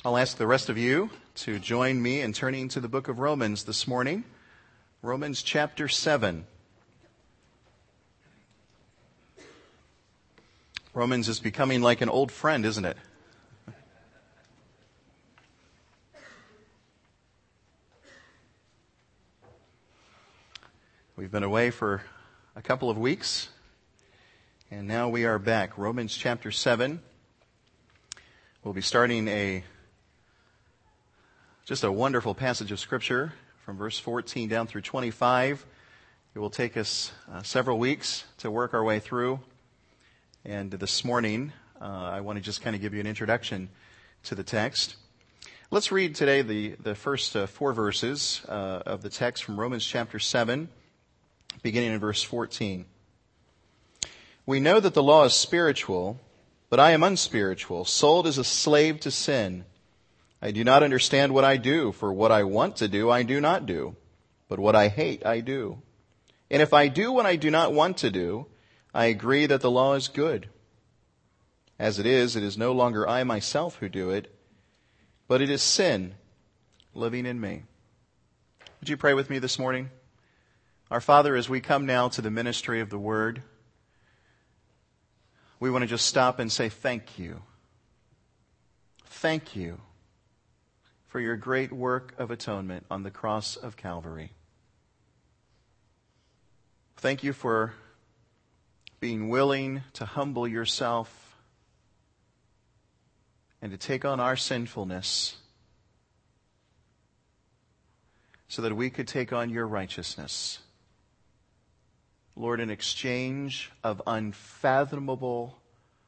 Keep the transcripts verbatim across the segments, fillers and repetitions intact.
I'll ask the rest of you to join me in turning to the book of Romans this morning. Romans chapter seven. Romans is becoming like an old friend, isn't it? We've been away for a couple of weeks, and now we are back. Romans chapter seven. We'll be starting a just a wonderful passage of Scripture from verse fourteen down through twenty-five. It will take us uh, several weeks to work our way through. And this morning, uh, I want to just kind of give you an introduction to the text. Let's read today the, the first uh, four verses uh, of the text from Romans chapter seven, beginning in verse fourteen. We know that the law is spiritual, but I am unspiritual, sold as a slave to sin. I do not understand what I do, for what I want to do, I do not do. But what I hate, I do. And if I do what I do not want to do, I agree that the law is good. As it is, it is no longer I myself who do it, but it is sin living in me. Would you pray with me this morning? Our Father, as we come now to the ministry of the Word, we want to just stop and say thank you. Thank you for your great work of atonement on the cross of Calvary. Thank you for being willing to humble yourself and to take on our sinfulness so that we could take on your righteousness. Lord, in exchange of unfathomable,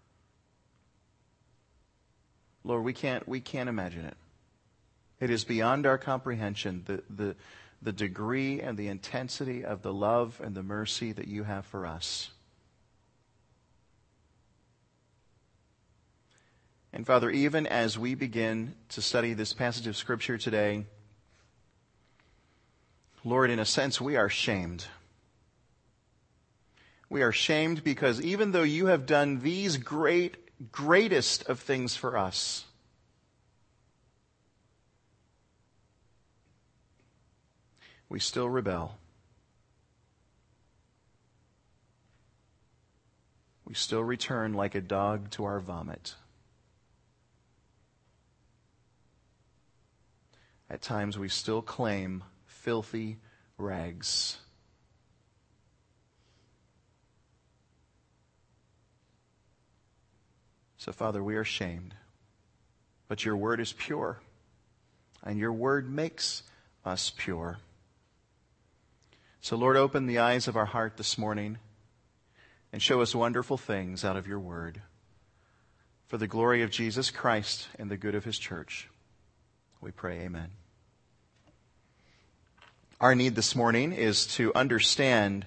Lord, we can't we can't imagine it. It is beyond our comprehension, the, the, the degree and the intensity of the love and the mercy that you have for us. And Father, even as we begin to study this passage of Scripture today, Lord, in a sense, we are shamed. We are shamed because even though you have done these great, greatest of things for us, we still rebel. We still return like a dog to our vomit. At times we still claim filthy rags. So, Father, we are shamed. But your word is pure. And your word makes us pure. So, Lord, open the eyes of our heart this morning and show us wonderful things out of your word for the glory of Jesus Christ and the good of his church. We pray, amen. Our need this morning is to understand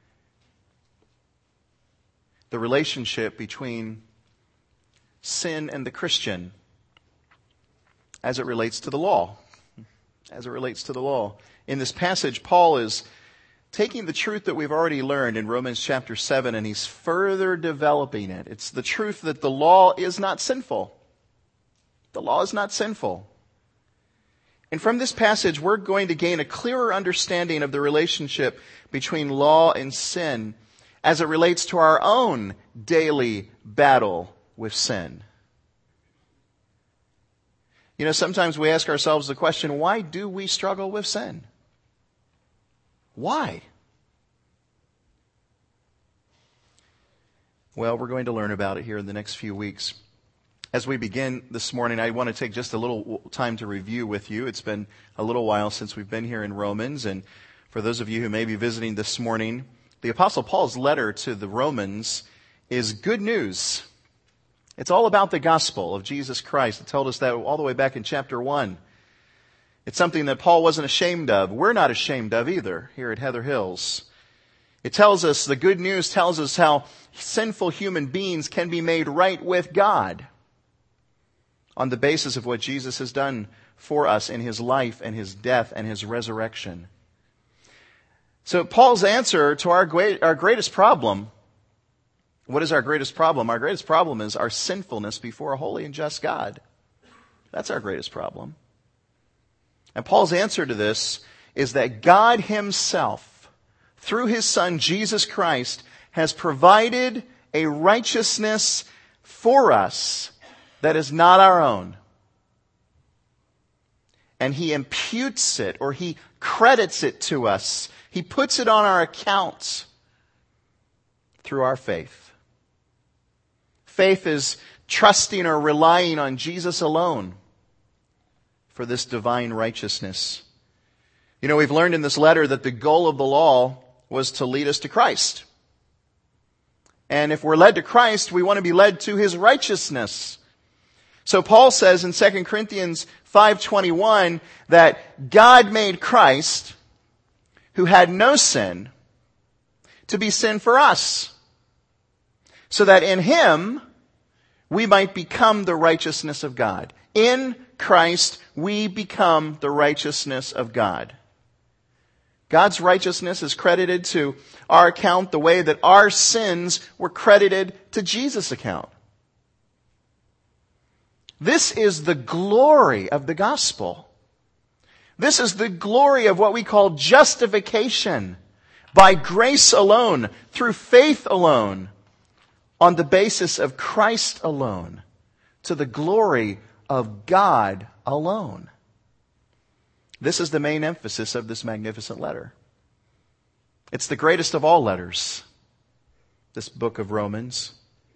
the relationship between sin and the Christian as it relates to the law. As it relates to the law. In this passage, Paul is taking the truth that we've already learned in Romans chapter seven, and he's further developing it. It's the truth that the law is not sinful. The law is not sinful. And from this passage, we're going to gain a clearer understanding of the relationship between law and sin as it relates to our own daily battle with sin. You know, sometimes we ask ourselves the question, why do we struggle with sin? Why? Well, we're going to learn about it here in the next few weeks. As we begin this morning, I want to take just a little time to review with you. It's been a little while since we've been here in Romans, and for those of you who may be visiting this morning, the Apostle Paul's letter to the Romans is good news. It's all about the gospel of Jesus Christ. It told us that all the way back in chapter one. It's something that Paul wasn't ashamed of. We're not ashamed of either here at Heather Hills. It tells us, the good news tells us how sinful human beings can be made right with God on the basis of what Jesus has done for us in his life and his death and his resurrection. So Paul's answer to our great, our greatest problem, what is our greatest problem? Our greatest problem is our sinfulness before a holy and just God. That's our greatest problem. And Paul's answer to this is that God himself, through his Son Jesus Christ, has provided a righteousness for us that is not our own. And he imputes it, or he credits it to us. He puts it on our accounts through our faith. Faith is trusting or relying on Jesus alone for this divine righteousness. You know, we've learned in this letter that the goal of the law was to lead us to Christ. And if we're led to Christ, we want to be led to his righteousness. So Paul says in Second Corinthians five twenty-one that God made Christ, who had no sin, to be sin for us, so that in him we might become the righteousness of God. In Christ, we become the righteousness of God. God's righteousness is credited to our account the way that our sins were credited to Jesus' account. This is the glory of the gospel. This is the glory of what we call justification by grace alone, through faith alone, on the basis of Christ alone, to the glory of God alone. This is the main emphasis of this magnificent letter. It's the greatest of all letters, this book of Romans.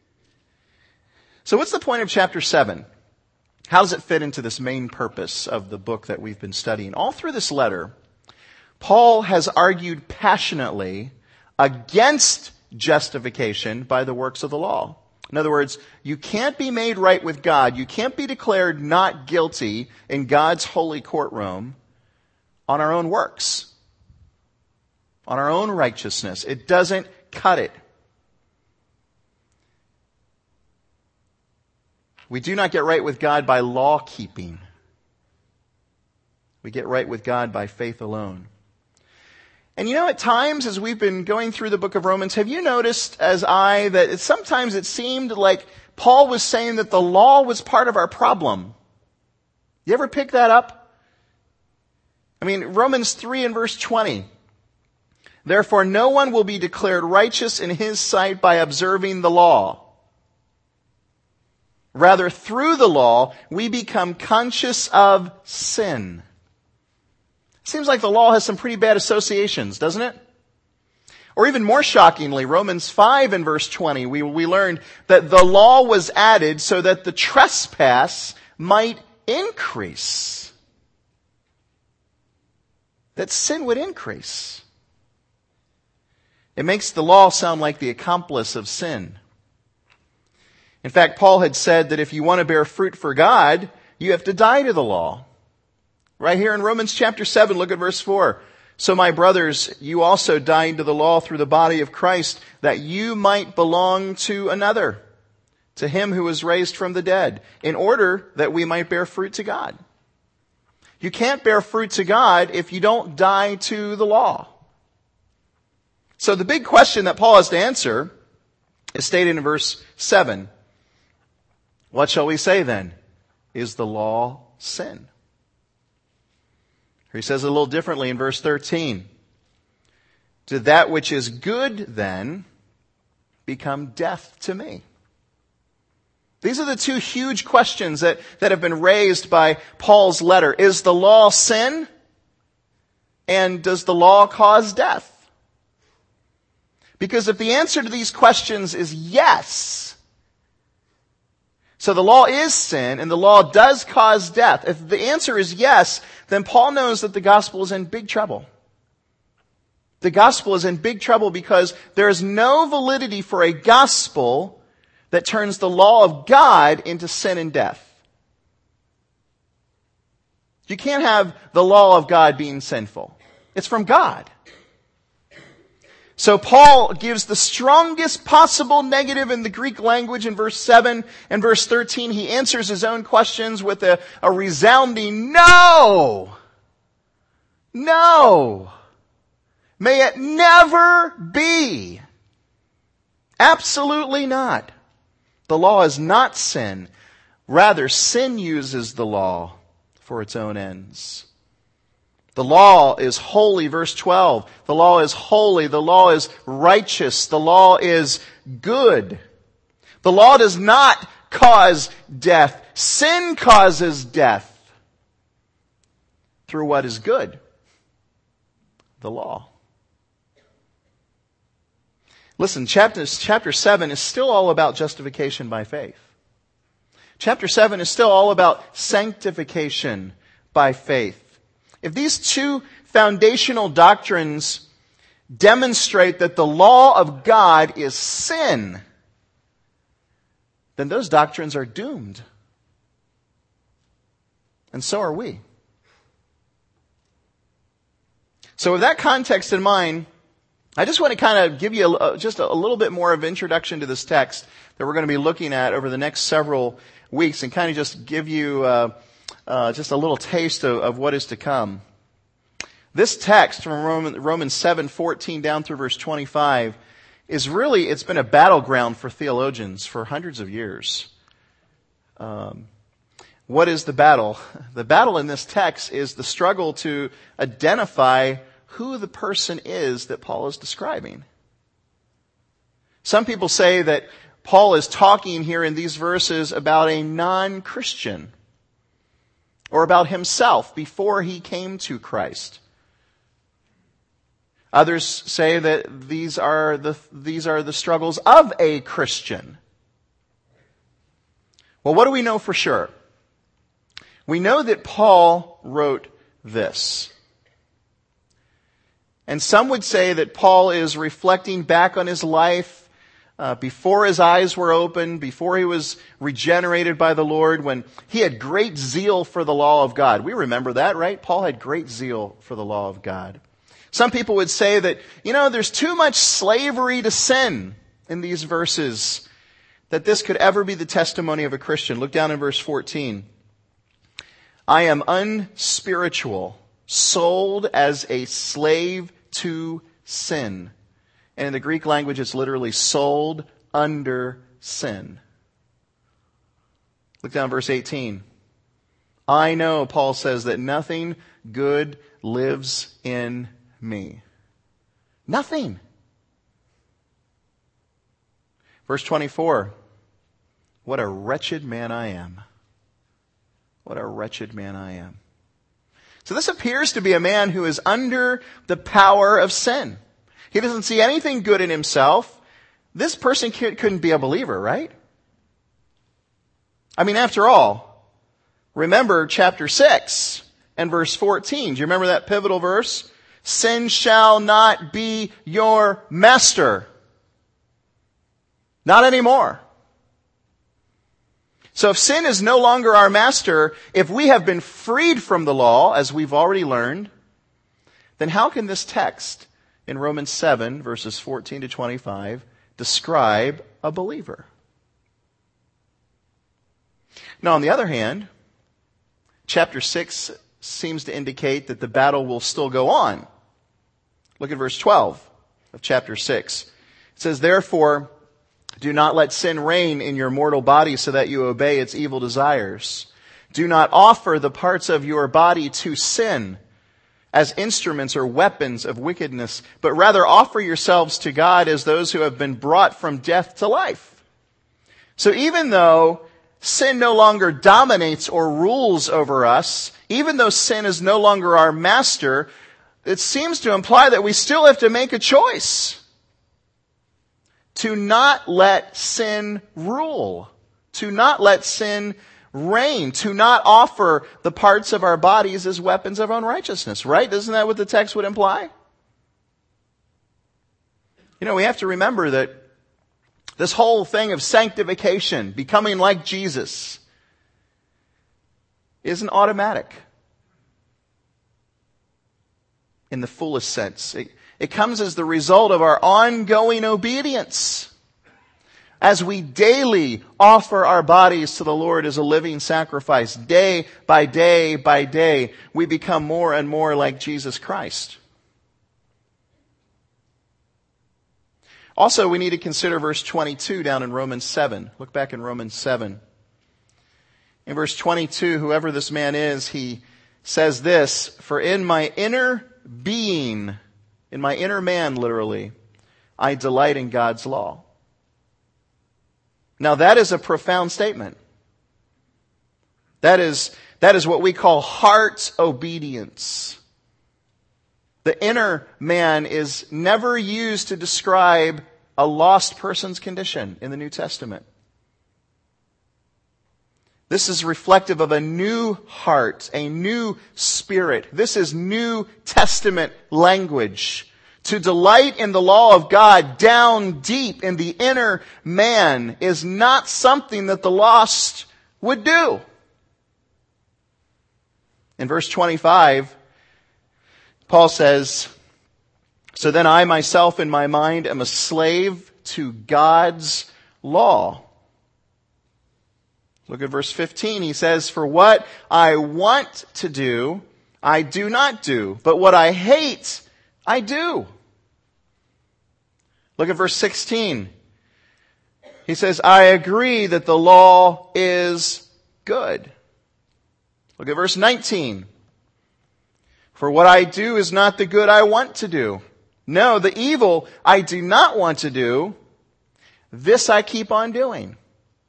So what's the point of chapter seven? How does it fit into this main purpose of the book that we've been studying? All through this letter, Paul has argued passionately against justification by the works of the law. In other words, you can't be made right with God. You can't be declared not guilty in God's holy courtroom on our own works, on our own righteousness. It doesn't cut it. We do not get right with God by law keeping. We get right with God by faith alone. And you know, at times as we've been going through the book of Romans, have you noticed, as I, that it, sometimes it seemed like Paul was saying that the law was part of our problem? You ever pick that up? I mean, Romans three and verse twenty. Therefore, no one will be declared righteous in his sight by observing the law. Rather, through the law, we become conscious of sin. Seems like the law has some pretty bad associations, doesn't it? Or even more shockingly, Romans five and verse twenty, we, we learned that the law was added so that the trespass might increase. That sin would increase. It makes the law sound like the accomplice of sin. In fact, Paul had said that if you want to bear fruit for God, you have to die to the law. Right here in Romans chapter seven, look at verse four. So my brothers, you also died to the law through the body of Christ, that you might belong to another, to him who was raised from the dead, in order that we might bear fruit to God. You can't bear fruit to God if you don't die to the law. So the big question that Paul has to answer is stated in verse seven. What shall we say then? Is the law sin? He says it a little differently in verse thirteen. Did that which is good then become death to me? These are the two huge questions that, that have been raised by Paul's letter. Is the law sin? And does the law cause death? Because if the answer to these questions is yes, so the law is sin and the law does cause death. If the answer is yes, then Paul knows that the gospel is in big trouble. The gospel is in big trouble because there is no validity for a gospel that turns the law of God into sin and death. You can't have the law of God being sinful. It's from God. So Paul gives the strongest possible negative in the Greek language in verse seven and verse thirteen. He answers his own questions with a, a resounding no. No. May it never be. Absolutely not. The law is not sin. Rather, sin uses the law for its own ends. The law is holy, verse twelve. The law is holy. The law is righteous. The law is good. The law does not cause death. Sin causes death through what is good, the law. Listen, chapter, chapter seven is still all about justification by faith. Chapter seven is still all about sanctification by faith. If these two foundational doctrines demonstrate that the law of God is sin, then those doctrines are doomed. And so are we. So with that context in mind, I just want to kind of give you a, just a little bit more of introduction to this text that we're going to be looking at over the next several weeks and kind of just give you uh, uh, just a little taste of, of what is to come. This text from Roman, Romans seven fourteen down through verse twenty-five is really, it's been a battleground for theologians for hundreds of years. Um, what is the battle? The battle in this text is the struggle to identify who the person is that Paul is describing. Some people say that Paul is talking here in these verses about a non-Christian or about himself before he came to Christ. Others say that these are the, these are the struggles of a Christian. Well, what do we know for sure? We know that Paul wrote this. And some would say that Paul is reflecting back on his life uh, before his eyes were opened, before he was regenerated by the Lord, when he had great zeal for the law of God. We remember that, right? Paul had great zeal for the law of God. Some people would say that, you know, there's too much slavery to sin in these verses, that this could ever be the testimony of a Christian. Look down in verse fourteen. I am unspiritual, sold as a slave to sin. And in the Greek language, it's literally sold under sin. Look down verse eighteen. I know, Paul says, that nothing good lives in me. Nothing. Verse twenty-four. What a wretched man I am. What a wretched man I am. So this appears to be a man who is under the power of sin. He doesn't see anything good in himself. This person couldn't be a believer, right? I mean, after all, remember chapter six and verse fourteen. Do you remember that pivotal verse? Sin shall not be your master. Not anymore. So if sin is no longer our master, if we have been freed from the law, as we've already learned, then how can this text in Romans seven, verses fourteen to twenty-five, describe a believer? Now, on the other hand, chapter six seems to indicate that the battle will still go on. Look at verse twelve of chapter six. It says, therefore, do not let sin reign in your mortal body so that you obey its evil desires. Do not offer the parts of your body to sin as instruments or weapons of wickedness, but rather offer yourselves to God as those who have been brought from death to life. So even though sin no longer dominates or rules over us, even though sin is no longer our master, it seems to imply that we still have to make a choice to not let sin rule, to not let sin reign, to not offer the parts of our bodies as weapons of unrighteousness, right? Isn't that what the text would imply? You know, we have to remember that this whole thing of sanctification, becoming like Jesus, isn't automatic in the fullest sense. It, it comes as the result of our ongoing obedience. As we daily offer our bodies to the Lord as a living sacrifice, day by day by day, we become more and more like Jesus Christ. Also, we need to consider verse twenty-two down in Romans seven. Look back in Romans seven. In verse twenty-two, whoever this man is, he says this, "For in my inner being," in my inner man, literally, "I delight in God's law." Now that is a profound statement. That is, that is what we call heart obedience. The inner man is never used to describe a lost person's condition in the New Testament. This is reflective of a new heart, a new spirit. This is New Testament language. To delight in the law of God down deep in the inner man is not something that the lost would do. In verse twenty-five, Paul says, "So then I myself in my mind am a slave to God's law." Look at verse fifteen. He says, "For what I want to do, I do not do, but what I hate, I do." Look at verse sixteen. He says, "I agree that the law is good." Look at verse nineteen. "For what I do is not the good I want to do. No, the evil I do not want to do, this I keep on doing."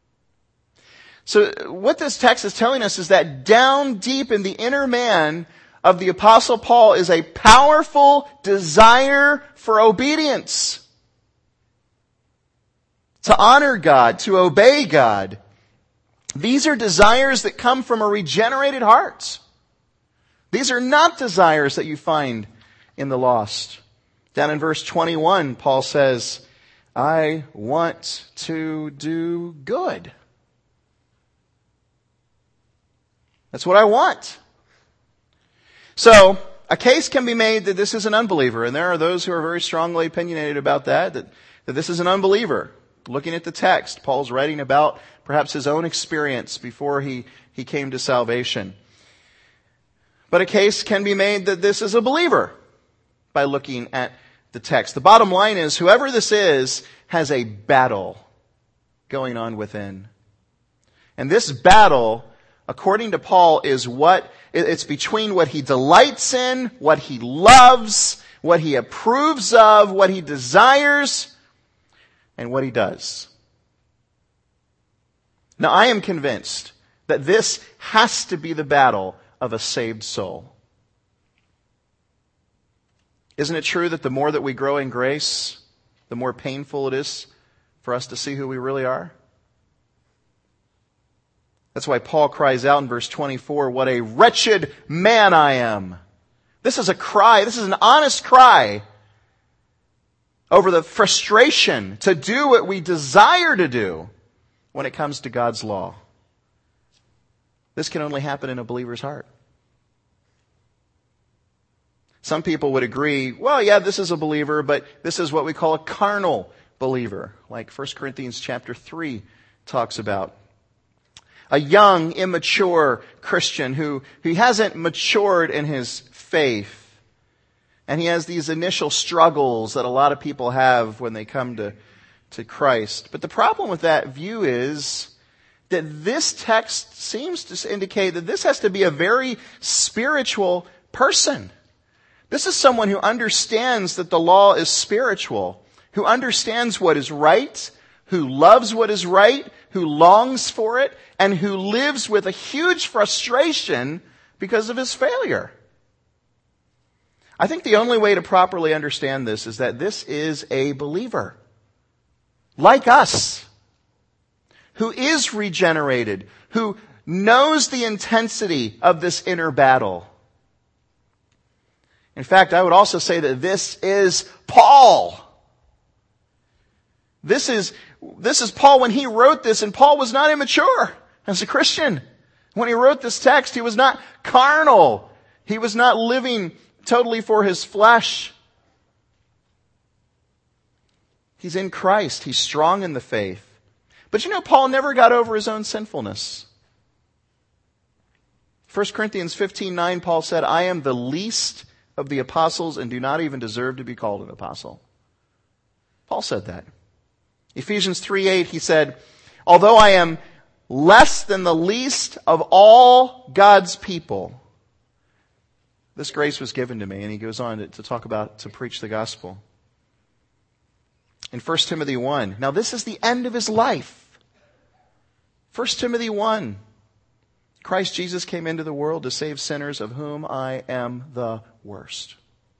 So what this text is telling us is that down deep in the inner man of the Apostle Paul is a powerful desire for obedience. To honor God, to obey God. These are desires that come from a regenerated heart. These are not desires that you find in the lost. Down in verse twenty-one, Paul says, "I want to do good." That's what I want. So, a case can be made that this is an unbeliever, and there are those who are very strongly opinionated about that, that, that this is an unbeliever. Looking at the text, Paul's writing about perhaps his own experience before he, he came to salvation. But a case can be made that this is a believer by looking at the text. The bottom line is, whoever this is has a battle going on within. And this battle, according to Paul, is what, it's between what he delights in, what he loves, what he approves of, what he desires, and what he does. Now, I am convinced that this has to be the battle of a saved soul. Isn't it true that the more that we grow in grace, the more painful it is for us to see who we really are? That's why Paul cries out in verse twenty-four, "What a wretched man I am." This is a cry, this is an honest cry over the frustration to do what we desire to do when it comes to God's law. This can only happen in a believer's heart. Some people would agree, well, yeah, this is a believer, but this is what we call a carnal believer, like First Corinthians chapter three talks about. A young, immature Christian who, who hasn't matured in his faith. And he has these initial struggles that a lot of people have when they come to, to Christ. But the problem with that view is that this text seems to indicate that this has to be a very spiritual person. This is someone who understands that the law is spiritual, who understands what is right, who loves what is right, who longs for it, and who lives with a huge frustration because of his failure. I think the only way to properly understand this is that this is a believer, like us, who is regenerated, who knows the intensity of this inner battle. In fact, I would also say that this is Paul. This is, this is Paul when he wrote this, and Paul was not immature as a Christian. When he wrote this text, he was not carnal. He was not living totally for his flesh. He's in Christ. He's strong in the faith. But you know, Paul never got over his own sinfulness. First Corinthians fifteen nine, Paul said, "I am the least of the apostles and do not even deserve to be called an apostle." Paul said that. Ephesians three eight, he said, "Although I am less than the least of all God's people, this grace was given to me. And he goes on to, to talk about, to preach the gospel. In First Timothy one, now this is the end of his life. First Timothy one, Christ Jesus came into the world to save sinners, of whom I am the worst.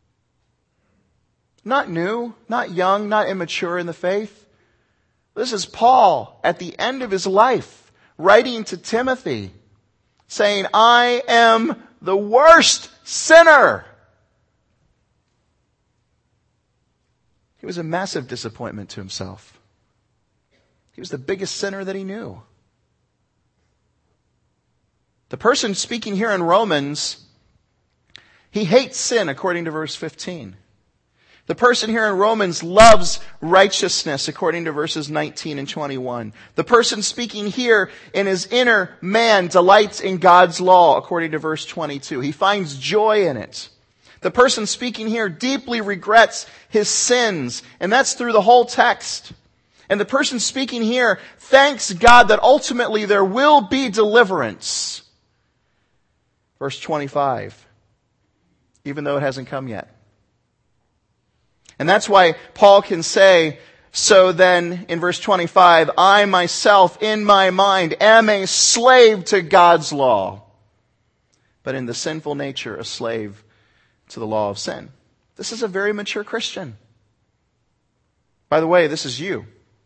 Not new, not young, not immature in the faith. This is Paul at the end of his life, writing to Timothy, saying, I am the worst sinner. He was a massive disappointment to himself. He was the biggest sinner that he knew. The person speaking here in Romans, he hates sin according to verse fifteen. The person here in Romans loves righteousness according to verses nineteen and twenty-one. The person speaking here in his inner man delights in God's law according to verse twenty-two. He finds joy in it. The person speaking here deeply regrets his sins, and that's through the whole text. And the person speaking here thanks God that ultimately there will be deliverance. Verse twenty-five, even though it hasn't come yet. And that's why Paul can say, so then, in verse twenty-five, I myself, in my mind, am a slave to God's law, but in the sinful nature, a slave to the law of sin. This is a very mature Christian. By the way, this is you.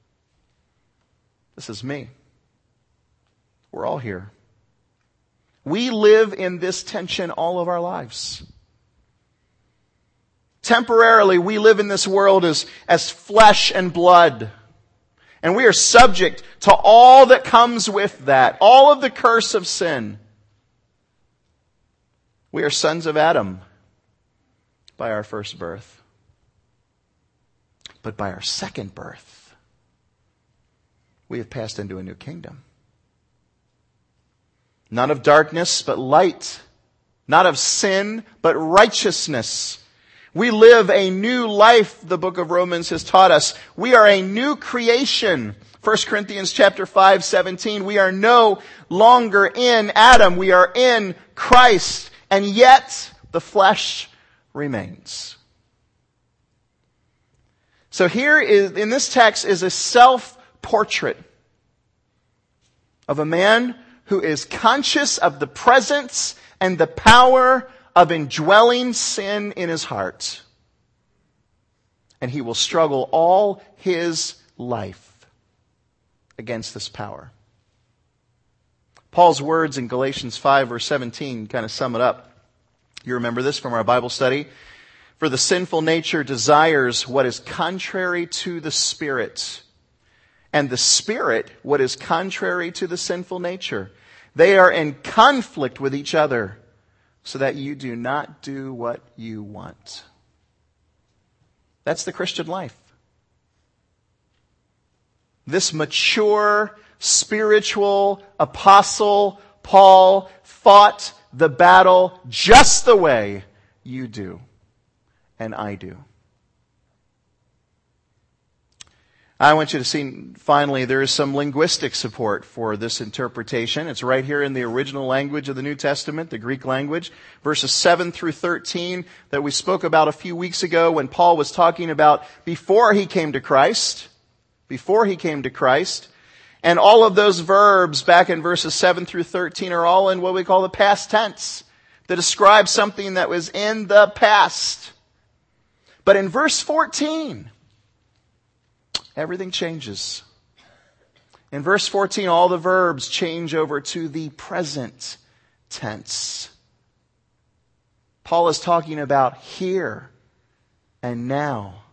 This is me. We're all here. We live in this tension all of our lives. Temporarily, we live in this world as, as flesh and blood. And we are subject to all that comes with that, all of the curse of sin. We are sons of Adam by our first birth. But by our second birth, we have passed into a new kingdom. Not of darkness, but light. Not of sin, but righteousness. We live a new life, the book of Romans has taught us. We are a new creation. First Corinthians chapter five, seventeen. We are no longer in Adam. We are in Christ. And yet, the flesh remains. So here is, in this text, is a self-portrait of a man who is conscious of the presence and the power of indwelling sin in his heart. And he will struggle all his life against this power. Paul's words in Galatians five verse seventeen kind of sum it up. You remember this from our Bible study. For the sinful nature desires what is contrary to the Spirit, and the Spirit what is contrary to the sinful nature. They are in conflict with each other, so that you do not do what you want. That's the Christian life. This mature, spiritual apostle Paul fought the battle just the way you do and I do. I want you to see, finally, there is some linguistic support for this interpretation. It's right here in the original language of the New Testament, the Greek language. Verses seven through thirteen that we spoke about a few weeks ago when Paul was talking about before he came to Christ. Before he came to Christ. And all of those verbs back in verses seven through thirteen are all in what we call the past tense. That describe something that was in the past. But in verse fourteen, everything changes. In verse fourteen, all the verbs change over to the present tense. Paul is talking about here and now.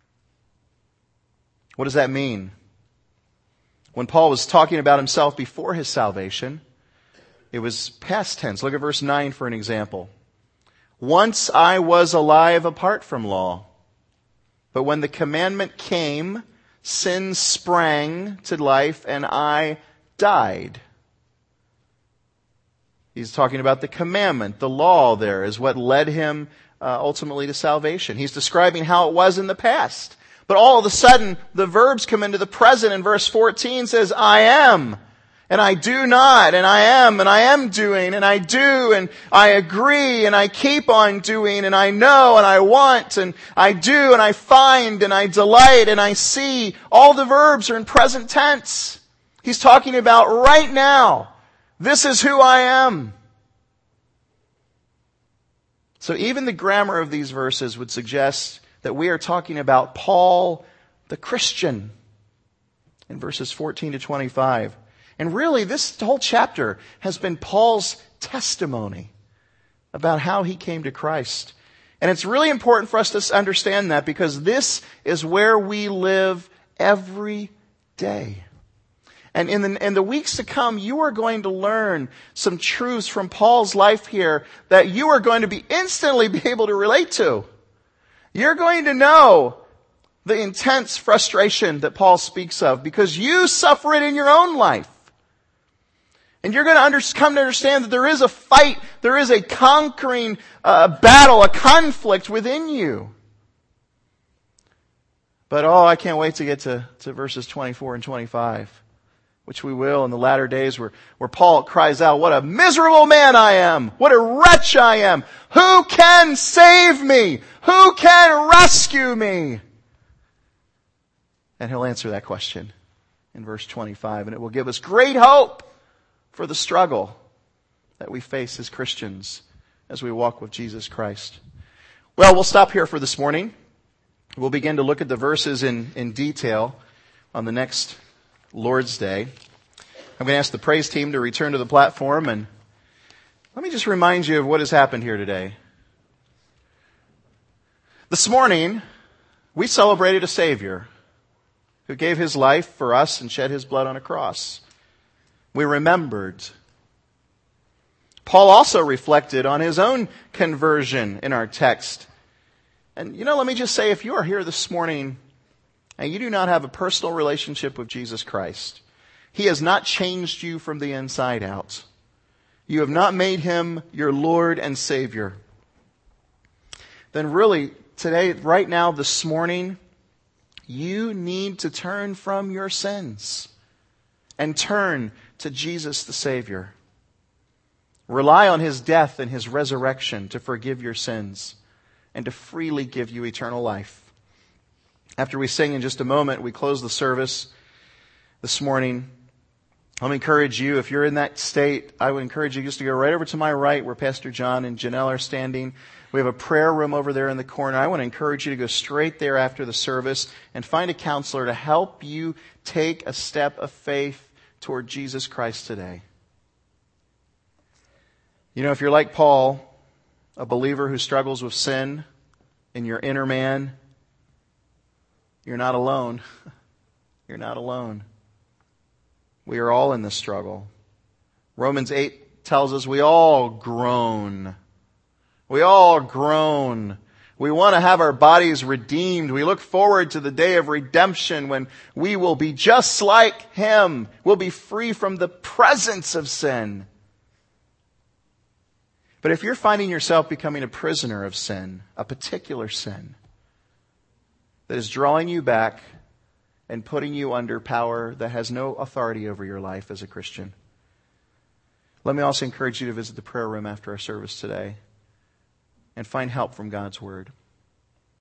What does that mean? When Paul was talking about himself before his salvation, it was past tense. Look at verse nine for an example. Once I was alive apart from law, but when the commandment came, sin sprang to life and I died. He's talking about the commandment. The law there is what led him uh, ultimately to salvation. He's describing how it was in the past. But all of a sudden, the verbs come into the present, and verse fourteen says, I am. and I do not, and I am, and I am doing, and I do, and I agree, and I keep on doing, and I know, and I want, and I do, and I find, and I delight, and I see. All the verbs are in present tense. He's talking about right now. This is who I am. So even the grammar of these verses would suggest that we are talking about Paul the Christian in verses fourteen to twenty-five. And really, this whole chapter has been Paul's testimony about how he came to Christ. And it's really important for us to understand that, because this is where we live every day. And in the, in the weeks to come, you are going to learn some truths from Paul's life here that you are going to be instantly be able to relate to. You're going to know the intense frustration that Paul speaks of because you suffer it in your own life. And you're going to under, come to understand that there is a fight, there is a conquering uh, battle, a conflict within you. But oh, I can't wait to get to, to verses twenty-four and twenty-five, which we will in the latter days, where, where Paul cries out, "What a miserable man I am! What a wretch I am! Who can save me? Who can rescue me?" And he'll answer that question in verse twenty-five, and it will give us great hope for the struggle that we face as Christians as we walk with Jesus Christ. Well, we'll stop here for this morning. We'll begin to look at the verses in, in detail on the next Lord's Day. I'm going to ask the praise team to return to the platform, and let me just remind you of what has happened here today. This morning, we celebrated a Savior who gave His life for us and shed His blood on a cross. We remembered. Paul also reflected on his own conversion in our text. And you know, let me just say, if you are here this morning and you do not have a personal relationship with Jesus Christ, He has not changed you from the inside out. You have not made Him your Lord and Savior. Then really, today, right now, this morning, you need to turn from your sins and turn to Jesus the Savior. Rely on His death and His resurrection to forgive your sins and to freely give you eternal life. After we sing in just a moment, we close the service this morning. I'll encourage you, if you're in that state, I would encourage you just to go right over to my right where Pastor John and Janelle are standing. We have a prayer room over there in the corner. I want to encourage you to go straight there after the service and find a counselor to help you take a step of faith toward Jesus Christ today. You know, if you're like Paul, a believer who struggles with sin in your inner man, you're not alone. You're not alone. We are all in this struggle. Romans eight tells us we all groan. We all groan. We want to have our bodies redeemed. We look forward to the day of redemption when we will be just like Him. We'll be free from the presence of sin. But if you're finding yourself becoming a prisoner of sin, a particular sin that is drawing you back and putting you under power that has no authority over your life as a Christian, let me also encourage you to visit the prayer room after our service today and find help from God's Word.